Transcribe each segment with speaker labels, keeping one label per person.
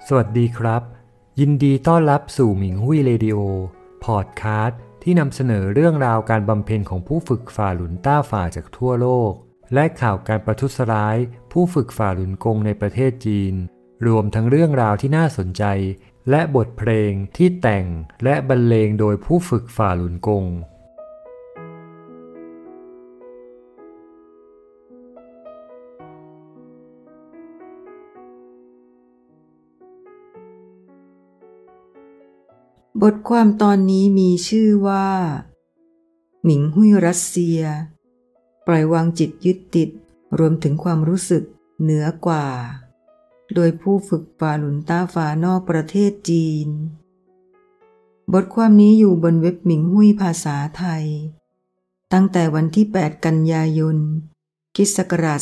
Speaker 1: สวัสดีครับยินดีต้อนรับสู่หมิงหุ้ยเรดิโอพอดคาสต์ที่นำเสนอเรื่องราวการบำเพ็ญของผู้ฝึกฝ่าหลุนต้าฝ่าจากทั่วโลกและข่าวการประทุษร้ายผู้ฝึกฝ่าหลุนกงในประเทศจีนรวมทั้งเรื่องราวที่น่าสนใจและบทเพลงที่แต่งและบรรเลงโดยผู้ฝึกฝ่าหลุนกง
Speaker 2: บทความตอนนี้มีชื่อว่าหมิงหุ้ยรัสเซียปล่อยวางจิตยึดติดรวมถึงความรู้สึกเหนือกว่าโดยผู้ฝึกฝ่าหลุนต้าฝ่านอกประเทศจีนบทความนี้อยู่บนเว็บหมิงหุ้ยภาษาไทยตั้งแต่วันที่8 กันยายนค.ศ.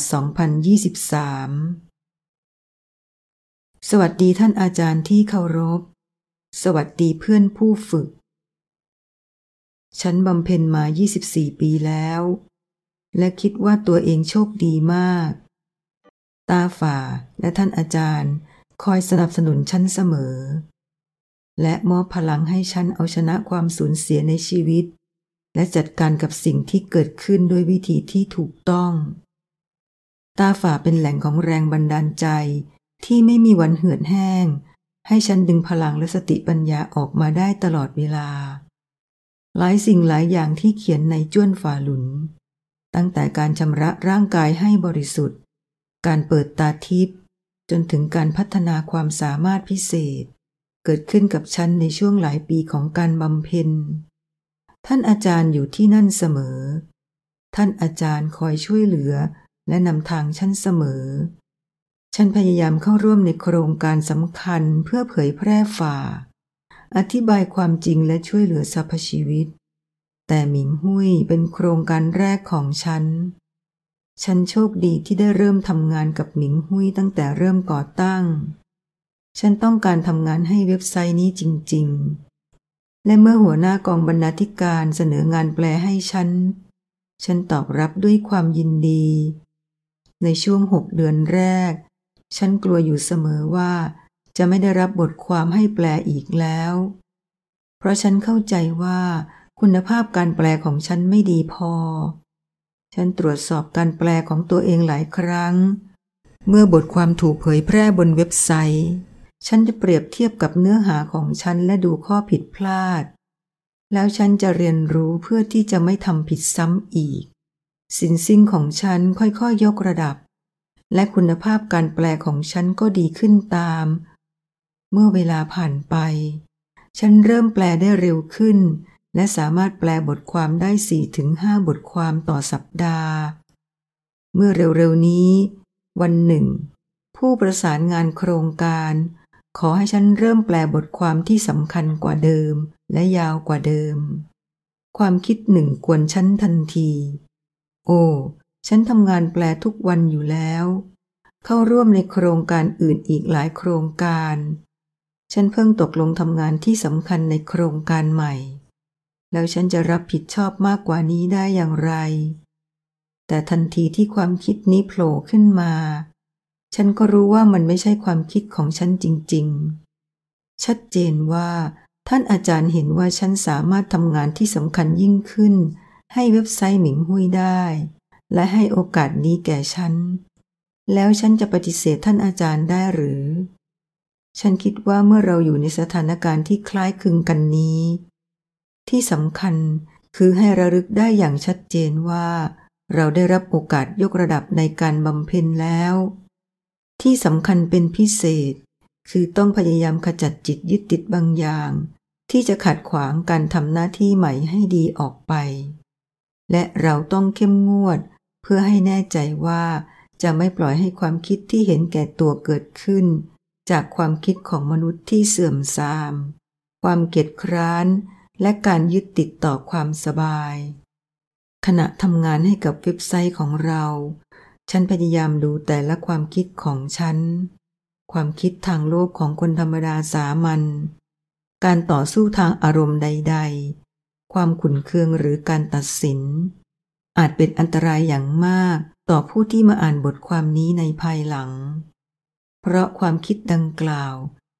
Speaker 2: 2023สวัสดีท่านอาจารย์ที่เคารพสวัสดีเพื่อนผู้ฝึกฉันบำเพ็ญมา24 ปีแล้วและคิดว่าตัวเองโชคดีมากตาฝ่าและท่านอาจารย์คอยสนับสนุนฉันเสมอและมอบพลังให้ฉันเอาชนะความสูญเสียในชีวิตและจัดการกับสิ่งที่เกิดขึ้นด้วยวิธีที่ถูกต้องตาฝ่าเป็นแหล่งของแรงบันดาลใจที่ไม่มีวันเหือดแห้งให้ฉันดึงพลังและสติปัญญาออกมาได้ตลอดเวลาหลายสิ่งหลายอย่างที่เขียนในจ้วนฝ่าหลุนตั้งแต่การชำระร่างกายให้บริสุทธิ์การเปิดตาทิพย์จนถึงการพัฒนาความสามารถพิเศษเกิดขึ้นกับฉันในช่วงหลายปีของการบำเพ็ญท่านอาจารย์อยู่ที่นั่นเสมอท่านอาจารย์คอยช่วยเหลือและนำทางฉันเสมอฉันพยายามเข้าร่วมในโครงการสำคัญเพื่อเผยแพร่ฝ่าอธิบายความจริงและช่วยเหลือสรรพชีวิตแต่หมิงหุ้ยเป็นโครงการแรกของฉันโชคดีที่ได้เริ่มทำงานกับหมิงหุ้ยตั้งแต่เริ่มก่อตั้งฉันต้องการทำงานให้เว็บไซต์นี้จริงๆและเมื่อหัวหน้ากองบรรณาธิการเสนองานแปลให้ฉันตอบรับด้วยความยินดีในช่วง6 เดือนแรกฉันกลัวอยู่เสมอว่าจะไม่ได้รับบทความให้แปลอีกแล้วเพราะฉันเข้าใจว่าคุณภาพการแปลของฉันไม่ดีพอฉันตรวจสอบการแปลของตัวเองหลายครั้งเมื่อบทความถูกเผยแพร่บนเว็บไซต์ฉันจะเปรียบเทียบกับเนื้อหาของฉันและดูข้อผิดพลาดแล้วฉันจะเรียนรู้เพื่อที่จะไม่ทำผิดซ้ำอีกสินสิ้นของฉันค่อยๆยกระดับและคุณภาพการแปลของฉันก็ดีขึ้นตามเมื่อเวลาผ่านไปฉันเริ่มแปลได้เร็วขึ้นและสามารถแปลบทความได้ 4-5 บทความต่อสัปดาห์เมื่อเร็วๆนี้วันหนึ่งผู้ประสานงานโครงการขอให้ฉันเริ่มแปลบทความที่สำคัญกว่าเดิมและยาวกว่าเดิมความคิดหนึ่งกวนฉันทันทีโอ้ฉันทำงานแปลทุกวันอยู่แล้วเข้าร่วมในโครงการอื่นอีกหลายโครงการฉันเพิ่งตกลงทำงานที่สำคัญในโครงการใหม่แล้วฉันจะรับผิดชอบมากกว่านี้ได้อย่างไรแต่ทันทีที่ความคิดนี้โผล่ขึ้นมาฉันก็รู้ว่ามันไม่ใช่ความคิดของฉันจริงๆชัดเจนว่าท่านอาจารย์เห็นว่าฉันสามารถทำงานที่สำคัญยิ่งขึ้นให้เว็บไซต์หมิงหุ้ยได้และให้โอกาสนี้แก่ฉันแล้วฉันจะปฏิเสธท่านอาจารย์ได้หรือฉันคิดว่าเมื่อเราอยู่ในสถานการณ์ที่คล้ายคลึงกันนี้ที่สำคัญคือให้ระลึกได้อย่างชัดเจนว่าเราได้รับโอกาสยกระดับในการบำเพ็ญแล้วที่สำคัญเป็นพิเศษคือต้องพยายามขจัดจิตยึดติดบางอย่างที่จะขัดขวางการทำหน้าที่ใหม่ให้ดีออกไปและเราต้องเข้มงวดเพื่อให้แน่ใจว่าจะไม่ปล่อยให้ความคิดที่เห็นแก่ตัวเกิดขึ้นจากความคิดของมนุษย์ที่เสื่อมทรามความเกียจคร้านและการยึดติดต่อความสบายขณะทำงานให้กับเว็บไซต์ของเราฉันพยายามดูแต่ละความคิดของฉันความคิดทางโลกของคนธรรมดาสามัญการต่อสู้ทางอารมณ์ใดๆความขุ่นเคืองหรือการตัดสินอาจเป็นอันตรายอย่างมากต่อผู้ที่มาอ่านบทความนี้ในภายหลังเพราะความคิดดังกล่าว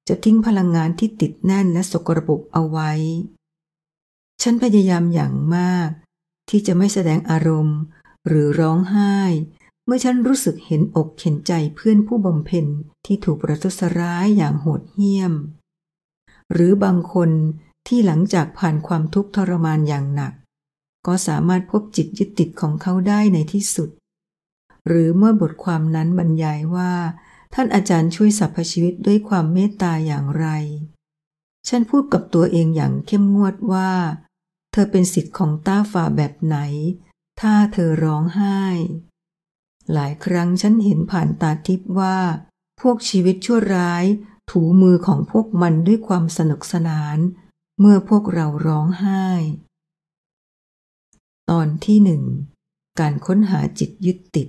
Speaker 2: จะทิ้งพลังงานที่ติดแน่นและสกปรกเอาไว้ฉันพยายามอย่างมากที่จะไม่แสดงอารมณ์หรือร้องไห้เมื่อฉันรู้สึกเห็นอกเห็นใจเพื่อนผู้บำเพ็ญที่ถูกประทุษร้ายอย่างโหดเหี้ยมหรือบางคนที่หลังจากผ่านความทุกข์ทรมานอย่างหนักก็สามารถพบจิตยึดติดของเขาได้ในที่สุดหรือเมื่อบทความนั้นบรรยายว่าท่านอาจารย์ช่วยสรรพชีวิตด้วยความเมตตาอย่างไรฉันพูดกับตัวเองอย่างเข้มงวดว่าเธอเป็นศิษย์ของต้าฝ่าแบบไหนถ้าเธอร้องไห้หลายครั้งฉันเห็นผ่านตาทิพย์ว่าพวกชีวิตชั่วร้ายถูมือของพวกมันด้วยความสนุกสนานเมื่อพวกเราร้องไห้ตอนที่ 1 การค้นหาจิตยึดติด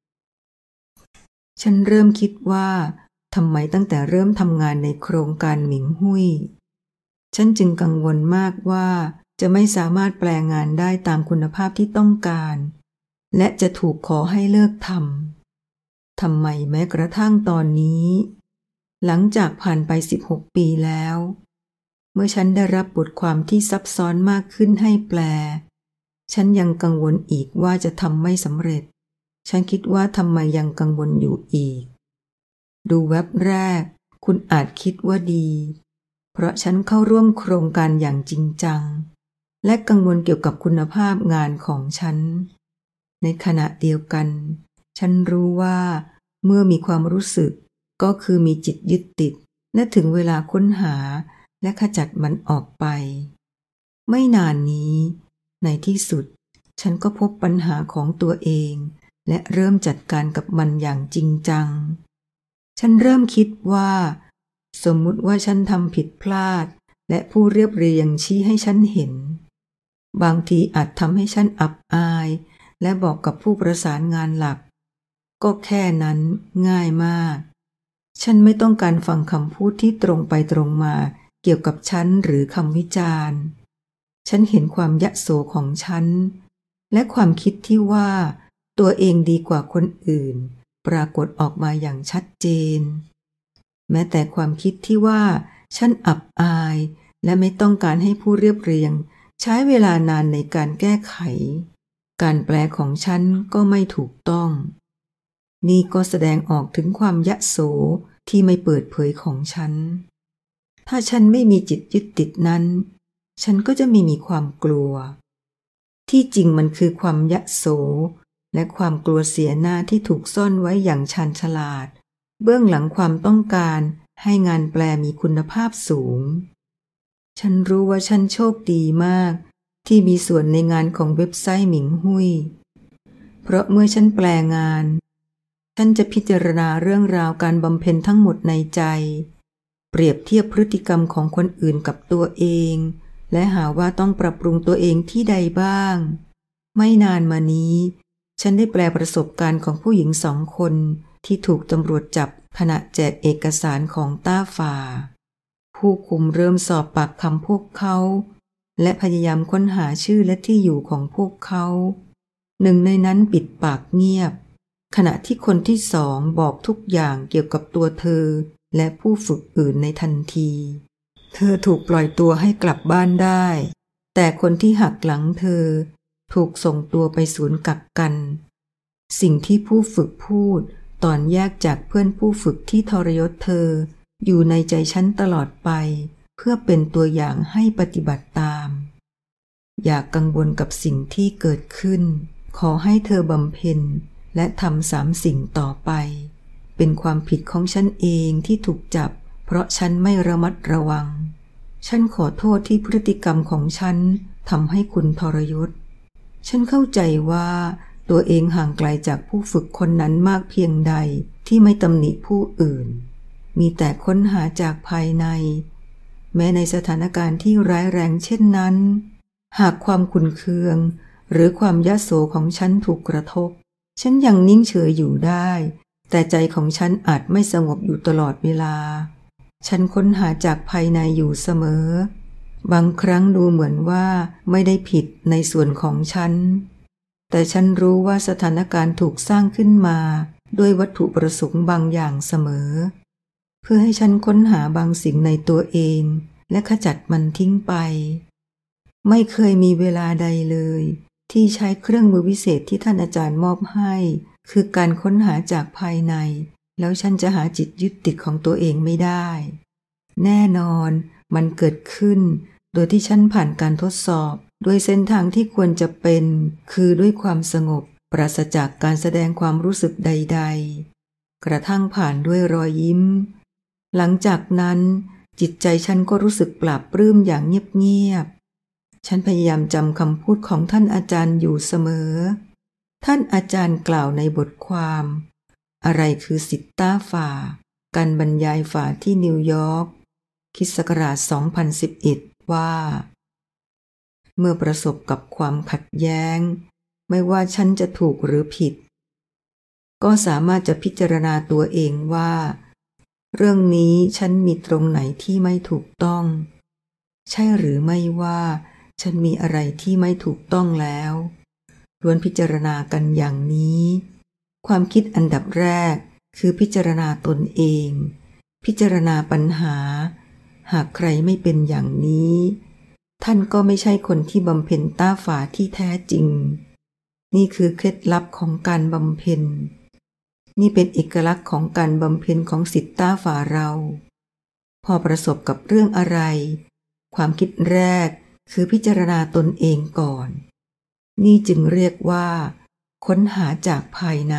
Speaker 2: ฉันเริ่มคิดว่าทำไมตั้งแต่เริ่มทำงานในโครงการหมิงหุ้ยฉันจึงกังวลมากว่าจะไม่สามารถแปลงานได้ตามคุณภาพที่ต้องการและจะถูกขอให้เลิกทำไมแม้กระทั่งตอนนี้หลังจากผ่านไป16 ปีแล้วเมื่อฉันได้รับบทความที่ซับซ้อนมากขึ้นให้แปลฉันยังกังวลอีกว่าจะทำไม่สำเร็จฉันคิดว่าทำไมยังกังวลอยู่อีกดูเว็บแรกคุณอาจคิดว่าดีเพราะฉันเข้าร่วมโครงการอย่างจริงจังและกังวลเกี่ยวกับคุณภาพงานของฉันในขณะเดียวกันฉันรู้ว่าเมื่อมีความรู้สึกก็คือมีจิตยึดติดและถึงเวลาค้นหาและขจัดมันออกไปไม่นานนี้ในที่สุดฉันก็พบปัญหาของตัวเองและเริ่มจัดการกับมันอย่างจริงจังฉันเริ่มคิดว่าสมมุติว่าฉันทำผิดพลาดและผู้เรียบเรียงชี้ให้ฉันเห็นบางทีอาจทำให้ฉันอับอายและบอกกับผู้ประสานงานหลักก็แค่นั้นง่ายมากฉันไม่ต้องการฟังคำพูดที่ตรงไปตรงมาเกี่ยวกับฉันหรือคำวิจารณ์ฉันเห็นความยโสของฉันและความคิดที่ว่าตัวเองดีกว่าคนอื่นปรากฏออกมาอย่างชัดเจนแม้แต่ความคิดที่ว่าฉันอับอายและไม่ต้องการให้ผู้เรียบเรียงใช้เวลานานในการแก้ไขการแปลของฉันก็ไม่ถูกต้องนี่ก็แสดงออกถึงความยโสที่ไม่เปิดเผยของฉันถ้าฉันไม่มีจิตยึดติดนั้นฉันก็จะไม่มีความกลัวที่จริงมันคือความยโสและความกลัวเสียหน้าที่ถูกซ่อนไว้อย่างชาญฉลาดเบื้องหลังความต้องการให้งานแปลมีคุณภาพสูงฉันรู้ว่าฉันโชคดีมากที่มีส่วนในงานของเว็บไซต์หมิงหุ้ยเพราะเมื่อฉันแปลงานฉันจะพิจารณาเรื่องราวการบำเพ็ญทั้งหมดในใจเปรียบเทียบพฤติกรรมของคนอื่นกับตัวเองและหาว่าต้องปรับปรุงตัวเองที่ใดบ้างไม่นานมานี้ฉันได้แปลประสบการณ์ของผู้หญิง2 คนที่ถูกตำรวจจับขณะแจกเอกสารของต้าฝ่าผู้คุมเริ่มสอบปากคำพวกเขาและพยายามค้นหาชื่อและที่อยู่ของพวกเขาหนึ่งในนั้นปิดปากเงียบขณะที่คนที่2บอกทุกอย่างเกี่ยวกับตัวเธอและผู้ฝึกอื่นในทันทีเธอถูกปล่อยตัวให้กลับบ้านได้แต่คนที่หักหลังเธอถูกส่งตัวไปศูนย์กักกันสิ่งที่ผู้ฝึกพูดตอนแยกจากเพื่อนผู้ฝึกที่ทรยศเธออยู่ในใจฉันตลอดไปเพื่อเป็นตัวอย่างให้ปฏิบัติตามอย่ากังวลกับสิ่งที่เกิดขึ้นขอให้เธอบำเพ็ญและทำ3 สิ่งต่อไปเป็นความผิดของฉันเองที่ถูกจับเพราะฉันไม่ระมัดระวังฉันขอโทษที่พฤติกรรมของฉันทำให้คุณทรยศฉันเข้าใจว่าตัวเองห่างไกลจากผู้ฝึกคนนั้นมากเพียงใดที่ไม่ตำหนิผู้อื่นมีแต่ค้นหาจากภายในแม้ในสถานการณ์ที่ร้ายแรงเช่นนั้นหากความขุ่นเคืองหรือความยโสของฉันถูกกระทบฉันยังนิ่งเฉยอยู่ได้แต่ใจของฉันอาจไม่สงบอยู่ตลอดเวลาฉันค้นหาจากภายในอยู่เสมอบางครั้งดูเหมือนว่าไม่ได้ผิดในส่วนของฉันแต่ฉันรู้ว่าสถานการณ์ถูกสร้างขึ้นมาด้วยวัตถุประสงค์บางอย่างเสมอเพื่อให้ฉันค้นหาบางสิ่งในตัวเองและขจัดมันทิ้งไปไม่เคยมีเวลาใดเลยที่ใช้เครื่องมือวิเศษที่ท่านอาจารย์มอบให้คือการค้นหาจากภายในแล้วฉันจะหาจิตยึดติดของตัวเองไม่ได้แน่นอนมันเกิดขึ้นโดยที่ฉันผ่านการทดสอบโดยเส้นทางที่ควรจะเป็นคือด้วยความสงบปราศจากการแสดงความรู้สึกใดๆกระทั่งผ่านด้วยรอยยิ้มหลังจากนั้นจิตใจฉันก็รู้สึกปลาบปลื้มอย่างเงียบๆฉันพยายามจำคำพูดของท่านอาจารย์อยู่เสมอท่านอาจารย์กล่าวในบทความอะไรคือสิทธาฝ่าการบรรยายฝ่าที่นิวยอร์กค.ศ. 2011ว่าเมื่อประสบกับความขัดแย้งไม่ว่าฉันจะถูกหรือผิดก็สามารถจะพิจารณาตัวเองว่าเรื่องนี้ฉันมีตรงไหนที่ไม่ถูกต้องใช่หรือไม่ว่าฉันมีอะไรที่ไม่ถูกต้องแล้วล้วนพิจารณากันอย่างนี้ความคิดอันดับแรกคือพิจารณาตนเองพิจารณาปัญหาหากใครไม่เป็นอย่างนี้ท่านก็ไม่ใช่คนที่บำเพ็ญต้าฝาที่แท้จริงนี่คือเคล็ดลับของการบำเพ็ญนี่เป็นเอกลักษณ์ของการบำเพ็ญของศิษย์ต้าฝาเราพอประสบกับเรื่องอะไรความคิดแรกคือพิจารณาตนเองก่อนนี่จึงเรียกว่าค้นหาจากภายใน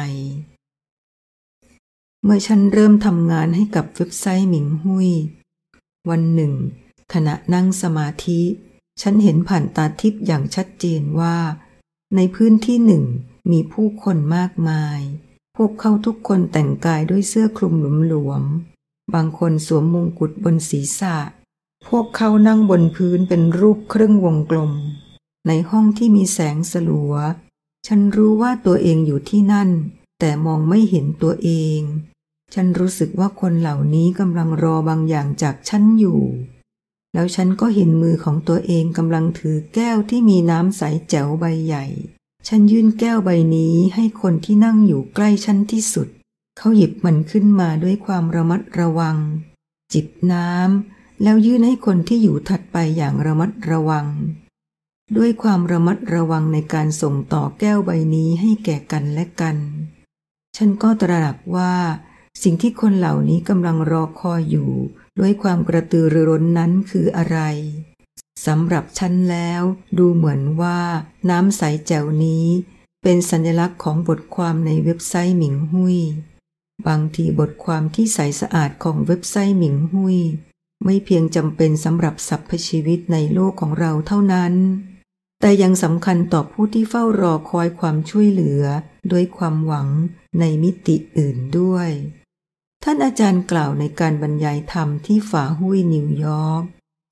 Speaker 2: เมื่อฉันเริ่มทำงานให้กับเว็บไซต์หมิงหุ้ยวันหนึ่งขณะนั่งสมาธิฉันเห็นผ่านตาทิพย์อย่างชัดเจนว่าในพื้นที่หนึ่งมีผู้คนมากมายพวกเขาทุกคนแต่งกายด้วยเสื้อคลุมหลวมๆบางคนสวมมงกุฎบนศีรษะพวกเขานั่งบนพื้นเป็นรูปครึ่งวงกลมในห้องที่มีแสงสลัวฉันรู้ว่าตัวเองอยู่ที่นั่นแต่มองไม่เห็นตัวเองฉันรู้สึกว่าคนเหล่านี้กำลังรอบางอย่างจากฉันอยู่แล้วฉันก็เห็นมือของตัวเองกำลังถือแก้วที่มีน้ำใสแจ๋วใบใหญ่ฉันยื่นแก้วใบนี้ให้คนที่นั่งอยู่ใกล้ฉันที่สุดเขาหยิบมันขึ้นมาด้วยความระมัดระวังจิบน้ำแล้วยื่นให้คนที่อยู่ถัดไปอย่างระมัดระวังด้วยความระมัดระวังในการส่งต่อแก้วใบนี้ให้แก่กันและกันฉันก็ตระหนักว่าสิ่งที่คนเหล่านี้กำลังรอคอยอยู่ด้วยความกระตือรือร้นนั้นคืออะไรสำหรับฉันแล้วดูเหมือนว่าน้ำใสแจ๋วนี้เป็นสัญลักษณ์ของบทความในเว็บไซต์หมิงหุ้ยบางทีบทความที่ใสสะอาดของเว็บไซต์หมิงหุ้ยไม่เพียงจำเป็นสำหรับสรรพชีวิตในโลกของเราเท่านั้นแต่ยังสำคัญต่อผู้ที่เฝ้ารอคอยความช่วยเหลือด้วยความหวังในมิติอื่นด้วยท่านอาจารย์กล่าวในการบรรยายธรรมที่ฝาหุ้ยนิวยอร์กปี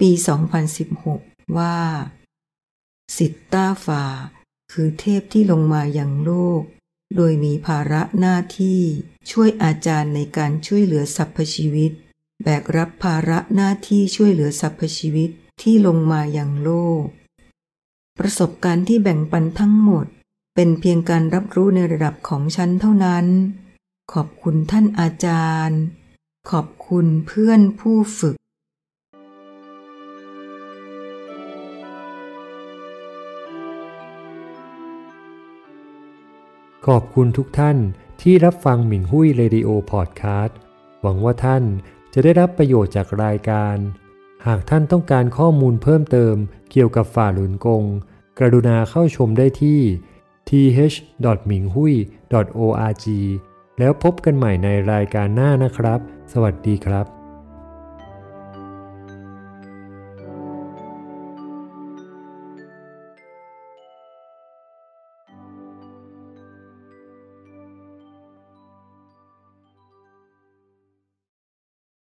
Speaker 2: 2016 ว่าสิทธาฝ่าคือเทพที่ลงมายังโลกโดยมีภาระหน้าที่ช่วยอาจารย์ในการช่วยเหลือสรรพชีวิตแบกรับภาระหน้าที่ช่วยเหลือสรรพชีวิตที่ลงมายังโลกประสบการณ์ที่แบ่งปันทั้งหมดเป็นเพียงการรับรู้ในระดับของฉันเท่านั้นขอบคุณท่านอาจารย์ขอบคุณเพื่อนผู้ฝึก
Speaker 1: ขอบคุณทุกท่านที่รับฟังหมิงหุ้ยเรดิโอพอดคาสต์หวังว่าท่านจะได้รับประโยชน์จากรายการหากท่านต้องการข้อมูลเพิ่มเติมเกี่ยวกับฝ่าหลุนกงกรุณาเข้าชมได้ที่ th.minghui.org แล้วพบกันใหม่ในรายการหน้านะครับสวัสดีครับ